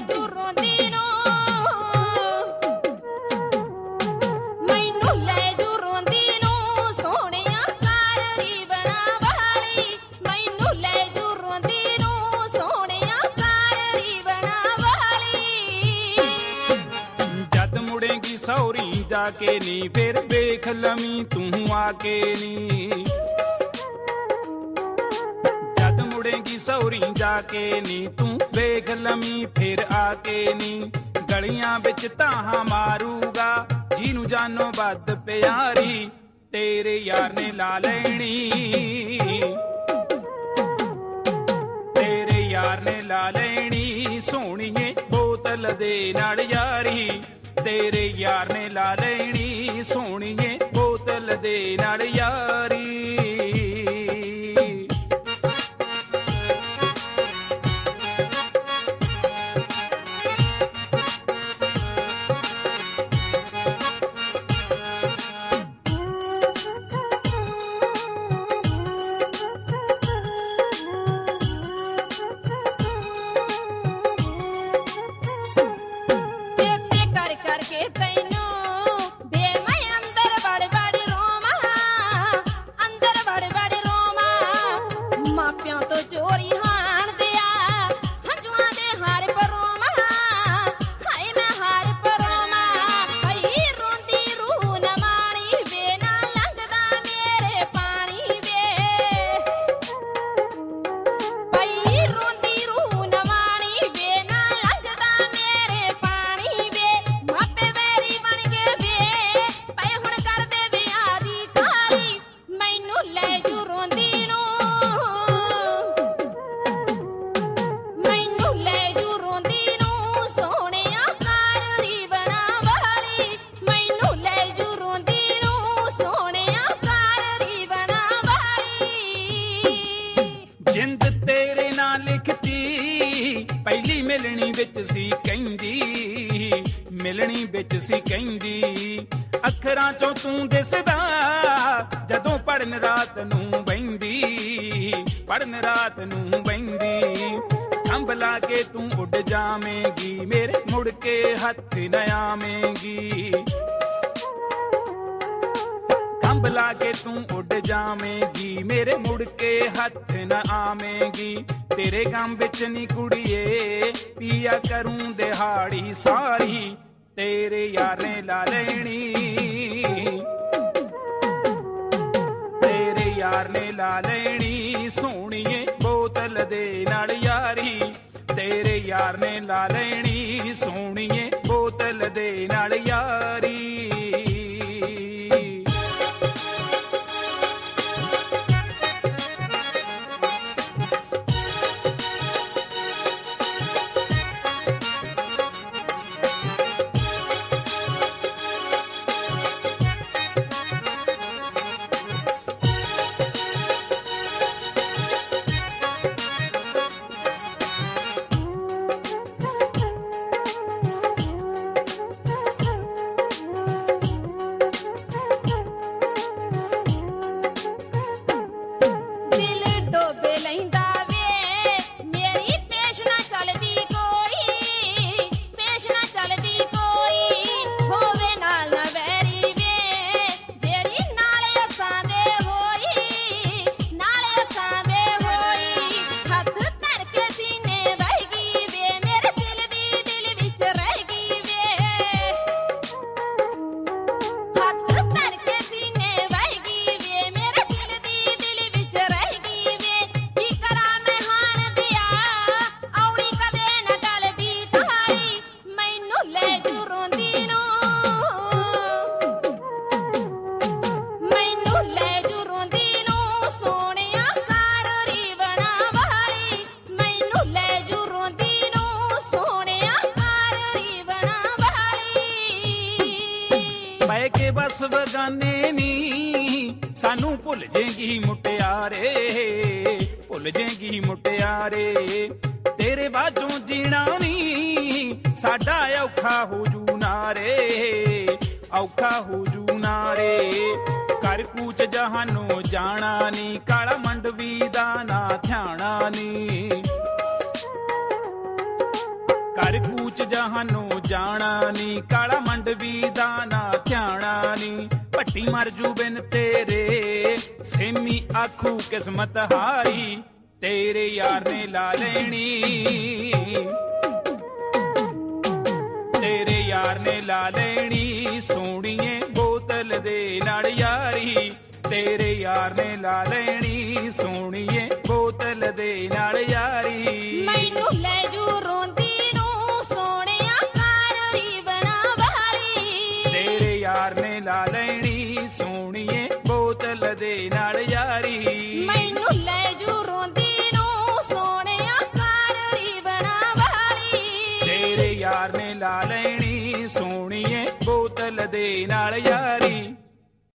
ਜੂ ਰੋਂਦੀ ਨੂੰ, ਮੈਨੂੰ ਲੈ ਜੂ ਰੋਂਦੀ ਨੂੰ, ਸੋਹਣਿਆ ਕਾਰ ਰੀਵਣਾ ਵਾਲੀ, ਮੈਨੂੰ ਲੈ ਜੂ ਰੋਂਦੀ ਨੂੰ, ਸੋਹਣਿਆ ਕਾਰ ਰੀਵਣਾ ਵਾਲੀ। ਜਦ ਮੁੜੇਗੀ ਸੌਰੀ ਜਾ ਕੇ ਨੀ, ਫਿਰ ਵੇਖ ਲਵੀਂ ਤੂੰ ਆ ਕੇ ਨੀ। ਜਦ ਮੁੜੇਗੀ ਸੌਰੀ ਜਾ ਕੇ ਨੀ, ਤੂੰ ਵੇਖ ਲਵੀਂ ਫਿਰ ਆ ਕੇ ਨੀ। ਗਲੀਆਂ ਵਿੱਚ ਤਾਹਾਂ ਮਾਰੂਗਾ ਜਿਹਨੂੰ ਜਾਨੋਂ ਵੱਧ ਪਿਆਰੀ, ਤੇਰੇ ਯਾਰ ਨੇ ਲਾ ਲੈਣੀ, ਤੇਰੇ ਯਾਰ ਨੇ ਲਾ ਲੈਣੀ, ਸੋਹਣੀਏ ਬੋਤਲ ਦੇ ਨਾਲ ਯਾਰੀ, ਤੇਰੇ ਯਾਰ ਨੇ ਲਾ ਲੈਣੀ, ਸੋਹਣੀਏ ਬੋਤਲ ਦੇ ਨਾਲ ਯਾਰੀ। ਚੇਤੇ ਕਰ ਕਰਕੇ ਤੈਨੂੰ ਵੇ ਮੈਂ ਅੰਦਰ ਵੜ ਵੜ ਰੋਵਾਂ, ਅੰਦਰ ਵੜ ਵੜ ਰੋਵਾਂ, ਮਾਪਿਆਂ ਤੋਂ ਚੋਰੀ ਹਾਣ ਦਿਆ ਹੰਝੂਆਂ ਦੇ ਹਾਰ ਪਰੋਵਾਂ, ਹਾਏ ਮੈਂ ਹਾਰ ਪਰੋਵਾਂ। ਪਈ ਰੋਂਦੀ ਰੂਹ ਨਾ ਮਾਣੀ ਵੇ, ਨਾ ਲੰਘਦਾ ਮੇਰੇ ਪਾਣੀ ਵੇ, ਪਈ ਰੋਂਦੀ ਰੂਹ ਨਾ ਮਾਣੀ ਵੇ, ਨਾ ਲੰਘਦਾ ਮੇਰੇ ਪਾਣੀ ਵੇ। ਮਾਪੇ ਵੈਰੀ ਬਣ ਗਏ ਵੇ, ਪਏ ਹੁਣ ਕਰਦੇ ਵਿਆਹ ਦੀ ਕਾਲੀ, ਮੈਨੂੰ ਲੈ ਜੂ ਰੋਂਦੀ ਨੂੰ, ਮੈਨੂੰ ਲੈ ਜੂ ਰੋਂਦੀ ਨੂੰ, ਸੋਹਣਿਆ ਕਾਰ ਰੀਵਣਾ ਵਾਲੀ, ਮੈਨੂੰ ਲੈ ਜੂ ਰੋਂਦੀ ਨੂੰ, ਸੋਹਣਿਆ ਕਾਰ ਰੀਵਣਾ ਵਾਲੀ। ਜਿੰਦ ਤੇਰੇ ਨਾਲ ਲਿਖਤੀ ਪਹਿਲੀ ਮਿਲਣੀ ਵਿੱਚ ਸੀ ਕਹਿੰਦੀ, ਮਿਲਣੀ ਵਿੱਚ ਸੀ ਕਹਿੰਦੀ, ਅੱਖਰਾਂ ਚੋਂ ਤੂੰ ਦਿਸਦਾ ਜਦੋਂ ਪੜਨ ਰਾਤ ਨੂੰ ਬਹਿੰਦੀ, ਪੜਨ ਰਾਤ ਨੂੰ ਬਹਿੰਦੀ। ਅੰਬ ਲਾ ਕੇ ਤੂੰ ਉੱਡ ਜਾਵੇਂਗੀ, ਮੇਰੇ ਮੁੜ ਕੇ ਹੱਥ ਨਾ ਆਵੇਂਗੀ, ਅੰਬ ਲਾ ਕੇ ਤੂੰ ਉੱਡ ਜਾਵੇਂਗੀ, ਮੇਰੇ ਮੁੜ ਕੇ ਹੱਥ ਨਾ ਆਵੇਂਗੀ। ਤੇਰੇ ਗਮ ਵਿੱਚ ਨੀ ਕੁੜੀਏ ਪੀਆ ਕਰੂੰ ਦਿਹਾੜੀ ਸਾਰੀ, ਤੇਰੇ ਯਾਰ ਨੇ ਲਾ ਲੈਣੀ, ਤੇਰੇ ਯਾਰ ਨੇ ਲਾ ਲੈਣੀ, ਸੋਹਣੀਏ ਬੋਤਲ ਦੇ ਨਾਲ ਯਾਰੀ, ਤੇਰੇ ਯਾਰ ਨੇ ਲਾ ਲੈਣੀ, ਸੋਹਣੀਏ ਬੋਤਲ ਦੇ ਨਾਲ ਯਾਰੀ। ਦਿਲ ਡੋਬੇ ਲੈਂਦਾ ਵੇ ਮੇਰੀ, ਪੇਸ਼ ਨਾ ਚੱਲਦੀ ਕੋਈ, ਪੇਸ਼ ਨਾ ਚੱਲਦੀ ਕੋਈ, ਹੋਵੇ ਨਾਲ ਨਾ ਵੈਰੀ ਵੇ, ਜਿਹੜੀ ਨਾਲੇ ਅਸਾਂ ਦੇ ਹੋਈ, ਨਾਲੇ ਅਸਾਂ ਦੇ ਹੋਈ। ਹੱਥ ਧਰ ਕੇ ਸੀਨੇ ਵਹਿ ਗਈ ਵੇ, ਮੇਰੇ ਦਿਲ ਦੀ ਦਿਲ ਵਿੱਚ ਰਹਿ ਗਈ ਵੇ, ਹੱਥ ਧਰ ਕੇ ਸੀਨੇ ਵਹਿ ਗਈ ਵੇ, ਮੇਰੇ ਦਿਲ ਦੀ ਦਿਲ ਵਿੱਚ ਰਹਿ ਗਈ ਵੇ। ਕੀ ਕਰਾਂ ਮੈਂ ਹਾਣ ਦਿਆ ਔੜੀ ਕਦੇ ਨਾ ਟਲਦੀ ਤਾਰੀ, ਮੈਨੂੰ ਲੈ ਜੂ ਰੋਂਦੀ ਨੂੰ, ਮੈਨੂੰ ਲੈ ਜੂ ਰੋਂਦੀ ਨੂੰ, ਸੋਹਣਿਆ ਕਾਰ ਰੀਵਣਾ ਵਾਲੀ, ਮੈਨੂੰ ਲੈ ਜੂ ਰੋਂਦੀ ਨੂੰ, ਸੋਹਣਿਆ ਕਾਰ ਰੀਵਣਾ ਵਾਲੀ। ਪੈ ਕੇ ਬਸ ਬਗਾਨੇ ਨੀ ਸਾਨੂੰ ਭੁੱਲ ਜੇਗੀ ਮੁਟਿਆਰੇ, ਭੁੱਲ ਜੇਗੀ ਮੁਟਿਆਰੇ। ਤੇਰੇ ਬਾਝੋਂ ਜੀਣਾ ਨੀ ਸਾਡਾ ਔਖਾ ਹੋ ਜੂ ਨਾਰੇ, ਔਖਾ ਹੋ ਜੂ ਨਾਰੇ। ਕਰ ਕੂਚ ਜਹਾਨੋਂ ਜਾਣਾ ਨੀ, ਕਾਲਾ ਮੰਡਵੀ ਦਾ ਨਾ ਧਿਆਣਾ ਨੀ, ਕਰ ਕੂਚ ਜਹਾਨੂੰ ਜਾਣਾ ਨੀ, ਕਾਲਾ ਮੰਡਵੀ ਦਾ ਨਾ ਧਿਆਣਾ ਨੀ। ਭੱਟੀ ਮਰ ਜੂ ਬਿਨ ਤੇਰੇ, ਸੇਮੀ ਆਖੂ ਕਿਸਮਤ ਹਾਰੀ, ਤੇਰੇ ਯਾਰ ਨੇ ਲਾ ਲੈਣੀ, ਤੇਰੇ ਯਾਰ ਨੇ ਲਾ ਲੈਣੀ ਸੋਹਣੀਏ ਬੋਤਲ ਦੇ ਨਾਲ ਯਾਰੀ, ਤੇਰੇ ਯਾਰ ਨੇ ਲਾ ਲੈਣੀ ਸੋਹਣੀਏ ਬੋਤਲ ਦੇ ਨਾਲ ਯਾਰੀ। ਮੈਨੂੰ ਲੈ ਜੂ ਰੋਂਦੀ ਨੂੰ ਸੋਹਣਿਆ ਕਾਰਰੀ ਬਣਾ ਵਾਲੀ, ਤੇਰੇ ਯਾਰ ਨੇ ਲਾ ਲੈਣੀ ਸੋਹਣੀਏ ਬੋਤਲ ਦੇ ਨਾਲ ਯਾਰੀ।